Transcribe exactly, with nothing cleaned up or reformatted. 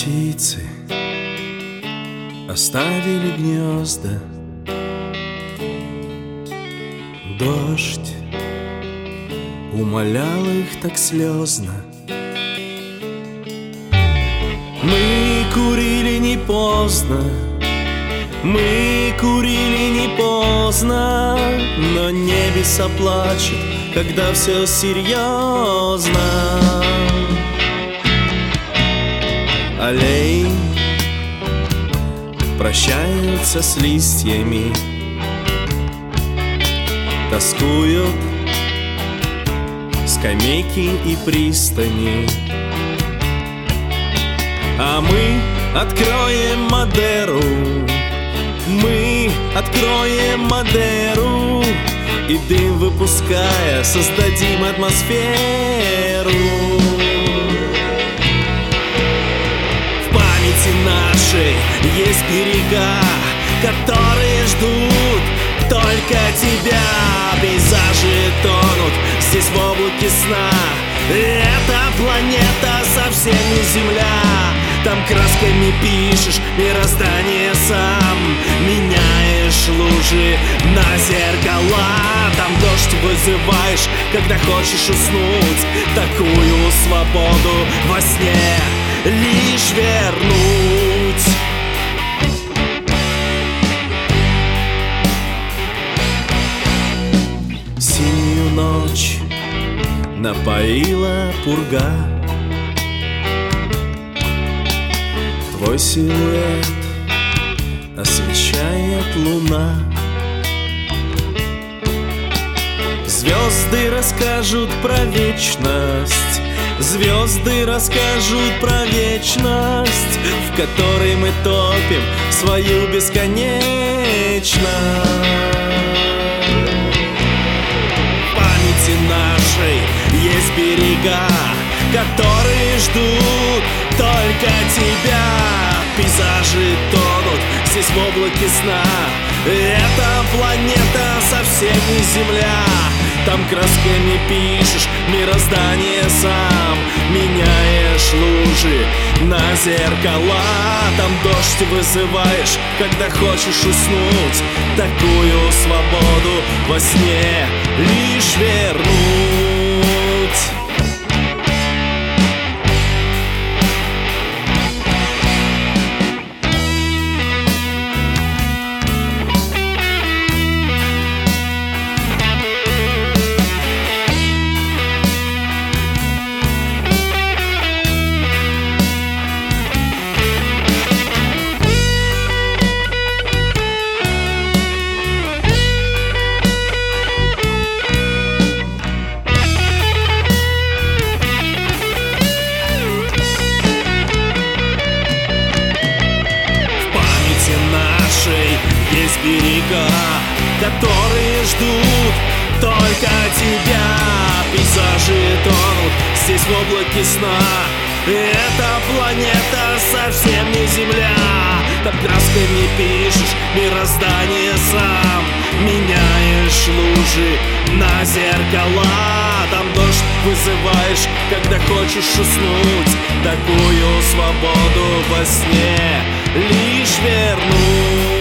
Птицы оставили гнезда, дождь умолял их так слезно. Мы курили не поздно, мы курили не поздно, но небеса плачут, когда все серьезно. Аллеи прощаются с листьями, тоскуют скамейки и пристани. А мы откроем Мадеру, мы откроем Мадеру, и дым выпуская создадим атмосферу. В памяти нашей есть берега, которые ждут только тебя. Пейзажи тонут здесь в облаке сна. Эта планета совсем не Земля. Там красками пишешь мироздание сам, меняешь лужи на зеркала. Там дождь вызываешь, когда хочешь уснуть. Такую свободу во сне лишь вернуть. Синюю ночь напоила пурга, твой силуэт освещает луна. Звезды расскажут про вечность, звезды расскажут про вечность, в которой мы топим свою бесконечность. Нашей есть берега, которые ждут только тебя. Пейзажи тонут здесь в облаке сна. Эта планета совсем не Земля. Там красками пишешь мироздание сам, меняешь лужи на зеркала. Там дождь вызываешь, когда хочешь уснуть. Такую свободу во сне лишь вернуть. Есть берега, которые ждут только тебя. Пейзажи тонут здесь в облаке сна. Эта планета совсем не Земля. Там красками пишешь мироздание сам, меняешь лужи на зеркала. Там дождь вызываешь, когда хочешь уснуть. Такую свободу во сне лишь вернуть.